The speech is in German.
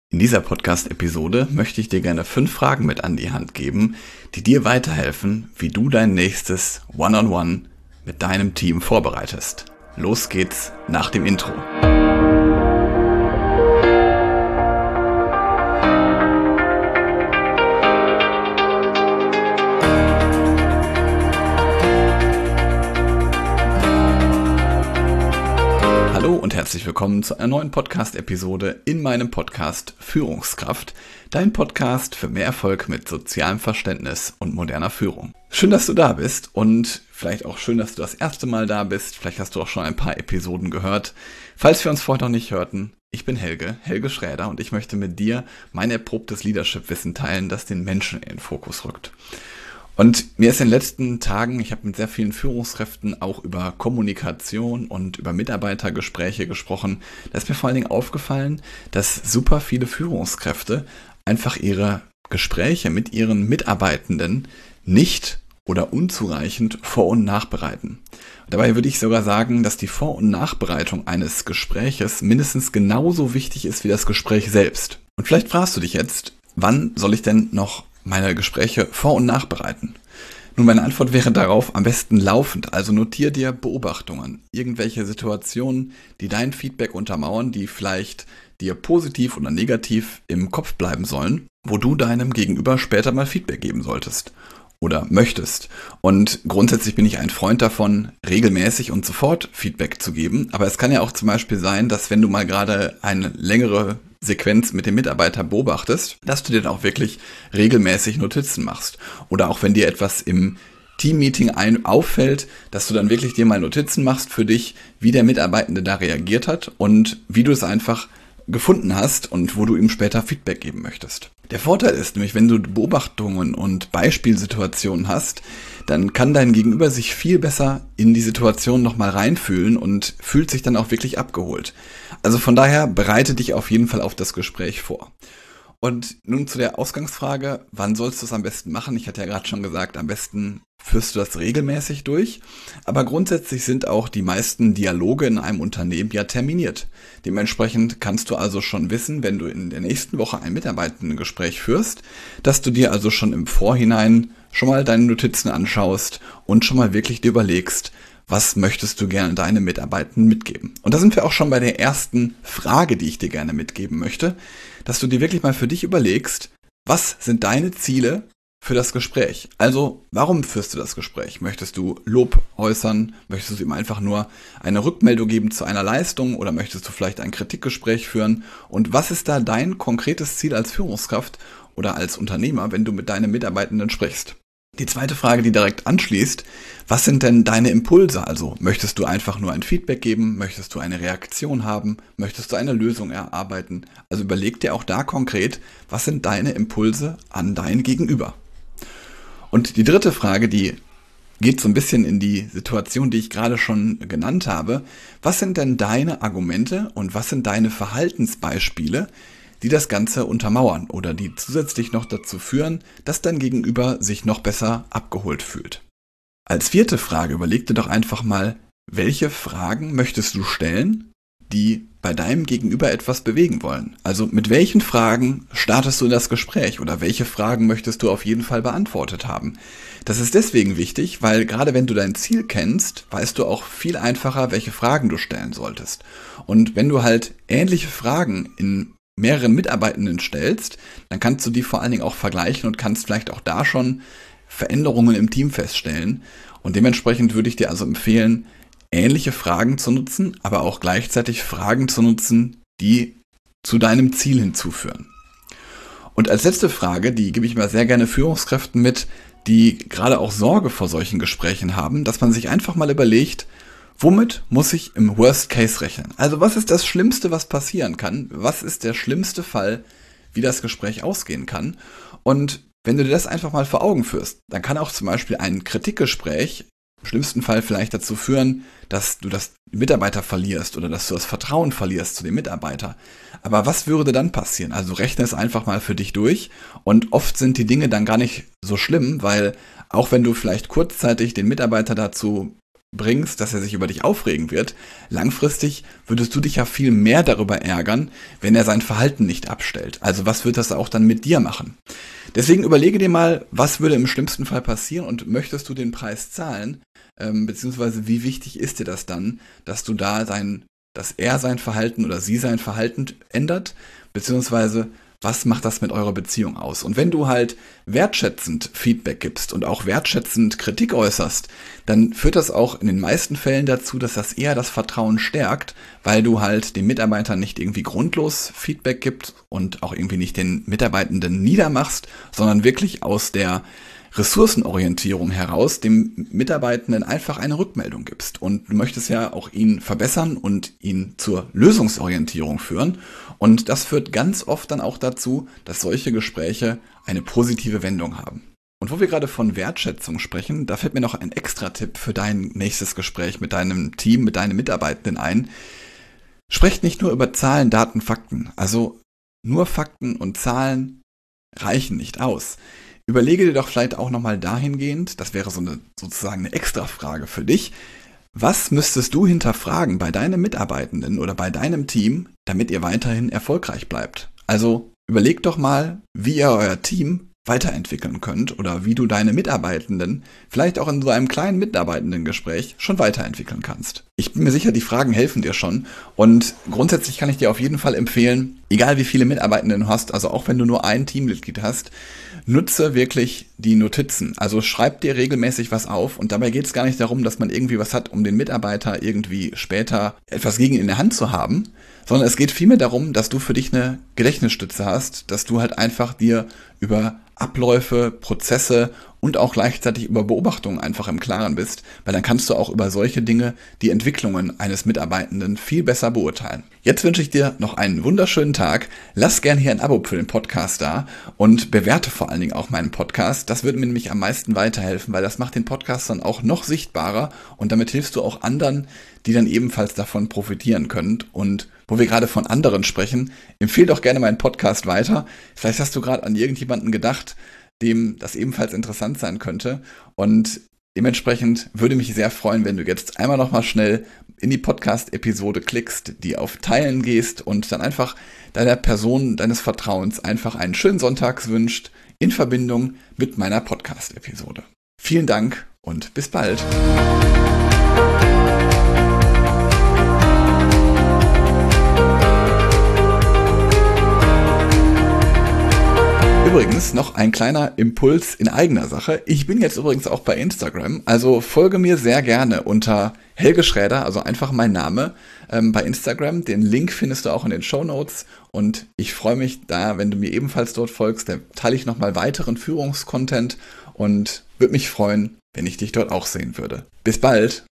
In dieser Podcast-Episode möchte ich dir gerne 5 Fragen mit an die Hand geben, die dir weiterhelfen, wie du dein nächstes One-on-One mit deinem Team vorbereitest. Los geht's nach dem Intro. Hallo und herzlich willkommen zu einer neuen Podcast-Episode in meinem Podcast Führungskraft, dein Podcast für mehr Erfolg mit sozialem Verständnis und moderner Führung. Schön, dass du da bist und vielleicht auch schön, dass du das erste Mal da bist. Vielleicht hast du auch schon ein paar Episoden gehört. Falls wir uns vorher noch nicht hörten, ich bin Helge Schräder und ich möchte mit dir mein erprobtes Leadership-Wissen teilen, das den Menschen in den Fokus rückt. Und mir ist in den letzten Tagen, ich habe mit sehr vielen Führungskräften auch über Kommunikation und über Mitarbeitergespräche gesprochen, da ist mir vor allen Dingen aufgefallen, dass super viele Führungskräfte einfach ihre Gespräche mit ihren Mitarbeitenden nicht oder unzureichend vor- und nachbereiten. Und dabei würde ich sogar sagen, dass die Vor- und Nachbereitung eines Gespräches mindestens genauso wichtig ist wie das Gespräch selbst. Und vielleicht fragst du dich jetzt, wann soll ich denn noch meine Gespräche vor- und nachbereiten? Nun, meine Antwort wäre darauf am besten laufend, also notier dir Beobachtungen, irgendwelche Situationen, die dein Feedback untermauern, die vielleicht dir positiv oder negativ im Kopf bleiben sollen, wo du deinem Gegenüber später mal Feedback geben solltest oder möchtest. Und grundsätzlich bin ich ein Freund davon, regelmäßig und sofort Feedback zu geben, aber es kann ja auch zum Beispiel sein, dass wenn du mal gerade eine längere Sequenz mit dem Mitarbeiter beobachtest, dass du dir dann auch wirklich regelmäßig Notizen machst. Oder auch wenn dir etwas im Teammeeting auffällt, dass du dann wirklich dir mal Notizen machst für dich, wie der Mitarbeitende da reagiert hat und wie du es einfach gefunden hast und wo du ihm später Feedback geben möchtest. Der Vorteil ist nämlich, wenn du Beobachtungen und Beispielsituationen hast, dann kann dein Gegenüber sich viel besser in die Situation nochmal reinfühlen und fühlt sich dann auch wirklich abgeholt. Also von daher bereite dich auf jeden Fall auf das Gespräch vor. Und nun zu der Ausgangsfrage, wann sollst du es am besten machen? Ich hatte ja gerade schon gesagt, am besten führst du das regelmäßig durch. Aber grundsätzlich sind auch die meisten Dialoge in einem Unternehmen ja terminiert. Dementsprechend kannst du also schon wissen, wenn du in der nächsten Woche ein Mitarbeitendengespräch führst, dass du dir also schon im Vorhinein schon mal deine Notizen anschaust und schon mal wirklich dir überlegst, was möchtest du gerne deinen Mitarbeitenden mitgeben? Und da sind wir auch schon bei der ersten Frage, die ich dir gerne mitgeben möchte, dass du dir wirklich mal für dich überlegst, was sind deine Ziele für das Gespräch? Also, warum führst du das Gespräch? Möchtest du Lob äußern? Möchtest du ihm einfach nur eine Rückmeldung geben zu einer Leistung oder möchtest du vielleicht ein Kritikgespräch führen? Und was ist da dein konkretes Ziel als Führungskraft oder als Unternehmer, wenn du mit deinen Mitarbeitenden sprichst? Die zweite Frage, die direkt anschließt, was sind denn deine Impulse? Also möchtest du einfach nur ein Feedback geben? Möchtest du eine Reaktion haben? Möchtest du eine Lösung erarbeiten? Also überleg dir auch da konkret, was sind deine Impulse an dein Gegenüber? Und die dritte Frage, die geht so ein bisschen in die Situation, die ich gerade schon genannt habe. Was sind denn deine Argumente und was sind deine Verhaltensbeispiele, die das Ganze untermauern oder die zusätzlich noch dazu führen, dass dein Gegenüber sich noch besser abgeholt fühlt? Als vierte Frage überleg dir doch einfach mal, welche Fragen möchtest du stellen, die bei deinem Gegenüber etwas bewegen wollen? Also mit welchen Fragen startest du in das Gespräch oder welche Fragen möchtest du auf jeden Fall beantwortet haben? Das ist deswegen wichtig, weil gerade wenn du dein Ziel kennst, weißt du auch viel einfacher, welche Fragen du stellen solltest. Und wenn du halt ähnliche Fragen in mehreren Mitarbeitenden stellst, dann kannst du die vor allen Dingen auch vergleichen und kannst vielleicht auch da schon Veränderungen im Team feststellen. Und dementsprechend würde ich dir also empfehlen, ähnliche Fragen zu nutzen, aber auch gleichzeitig Fragen zu nutzen, die zu deinem Ziel hinzuführen. Und als letzte Frage, die gebe ich mal sehr gerne Führungskräften mit, die gerade auch Sorge vor solchen Gesprächen haben, dass man sich einfach mal überlegt, womit muss ich im Worst Case rechnen? Also was ist das Schlimmste, was passieren kann? Was ist der schlimmste Fall, wie das Gespräch ausgehen kann? Und wenn du dir das einfach mal vor Augen führst, dann kann auch zum Beispiel ein Kritikgespräch im schlimmsten Fall vielleicht dazu führen, dass du das Mitarbeiter verlierst oder dass du das Vertrauen verlierst zu dem Mitarbeiter. Aber was würde dann passieren? Also rechne es einfach mal für dich durch und oft sind die Dinge dann gar nicht so schlimm, weil auch wenn du vielleicht kurzzeitig den Mitarbeiter dazu bringst, dass er sich über dich aufregen wird, langfristig würdest du dich ja viel mehr darüber ärgern, wenn er sein Verhalten nicht abstellt. Also was wird das auch dann mit dir machen? Deswegen überlege dir mal, was würde im schlimmsten Fall passieren und möchtest du den Preis zahlen, beziehungsweise wie wichtig ist dir das dann, dass dass er sein Verhalten oder sie sein Verhalten ändert, beziehungsweise was macht das mit eurer Beziehung aus? Und wenn du halt wertschätzend Feedback gibst und auch wertschätzend Kritik äußerst, dann führt das auch in den meisten Fällen dazu, dass das eher das Vertrauen stärkt, weil du halt den Mitarbeitern nicht irgendwie grundlos Feedback gibst und auch irgendwie nicht den Mitarbeitenden niedermachst, sondern wirklich aus der Ressourcenorientierung heraus dem Mitarbeitenden einfach eine Rückmeldung gibst. Und du möchtest ja auch ihn verbessern und ihn zur Lösungsorientierung führen. Und das führt ganz oft dann auch dazu, dass solche Gespräche eine positive Wendung haben. Und wo wir gerade von Wertschätzung sprechen, da fällt mir noch ein Extra-Tipp für dein nächstes Gespräch mit deinem Team, mit deinen Mitarbeitenden ein. Sprecht nicht nur über Zahlen, Daten, Fakten. Also nur Fakten und Zahlen reichen nicht aus. Überlege dir doch vielleicht auch nochmal dahingehend, das wäre sozusagen eine Extrafrage für dich, was müsstest du hinterfragen bei deinem Mitarbeitenden oder bei deinem Team, damit ihr weiterhin erfolgreich bleibt? Also überleg doch mal, wie ihr euer Team weiterentwickeln könnt oder wie du deine Mitarbeitenden vielleicht auch in so einem kleinen Mitarbeitendengespräch schon weiterentwickeln kannst. Ich bin mir sicher, die Fragen helfen dir schon und grundsätzlich kann ich dir auf jeden Fall empfehlen, egal wie viele Mitarbeitenden du hast, also auch wenn du nur ein Teammitglied hast, nutze wirklich die Notizen. Also schreib dir regelmäßig was auf und dabei geht es gar nicht darum, dass man irgendwie was hat, um den Mitarbeiter irgendwie später etwas gegen in der Hand zu haben, sondern es geht vielmehr darum, dass du für dich eine Gedächtnisstütze hast, dass du halt einfach dir über Abläufe, Prozesse und auch gleichzeitig über Beobachtungen einfach im Klaren bist, weil dann kannst du auch über solche Dinge die Entwicklungen eines Mitarbeitenden viel besser beurteilen. Jetzt wünsche ich dir noch einen wunderschönen Tag. Lass gerne hier ein Abo für den Podcast da und bewerte vor allen Dingen auch meinen Podcast. Das würde mir nämlich am meisten weiterhelfen, weil das macht den Podcast dann auch noch sichtbarer und damit hilfst du auch anderen, die dann ebenfalls davon profitieren können. Und wo wir gerade von anderen sprechen, empfehle doch gerne meinen Podcast weiter. Vielleicht hast du gerade an irgendjemanden gedacht, dem das ebenfalls interessant sein könnte. Und dementsprechend würde mich sehr freuen, wenn du jetzt einmal nochmal schnell in die Podcast-Episode klickst, die auf Teilen gehst und dann einfach deiner Person deines Vertrauens einfach einen schönen Sonntag wünscht in Verbindung mit meiner Podcast-Episode. Vielen Dank und bis bald. Übrigens noch ein kleiner Impuls in eigener Sache. Ich bin jetzt übrigens auch bei Instagram, also folge mir sehr gerne unter Helge Schräder, also einfach mein Name, bei Instagram. Den Link findest du auch in den Shownotes und ich freue mich da, wenn du mir ebenfalls dort folgst. Da teile ich nochmal weiteren Führungscontent und würde mich freuen, wenn ich dich dort auch sehen würde. Bis bald!